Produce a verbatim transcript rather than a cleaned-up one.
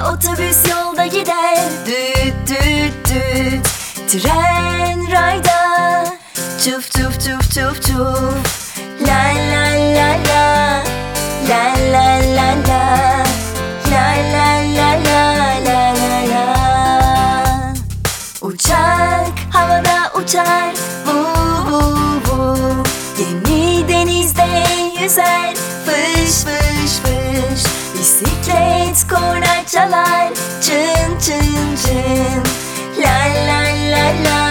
otobüs yolda gider. Düt düt düt. Tren rayda. Çuf çuf çuf çuf çuf. La la la la. La la la la. La la la la la la la. Uçak havada uçar. Vu vu vu. Gemi denizde yüzer. Fış fış fış. Bisiklet korna çalar. Çın çın çın. La la la la.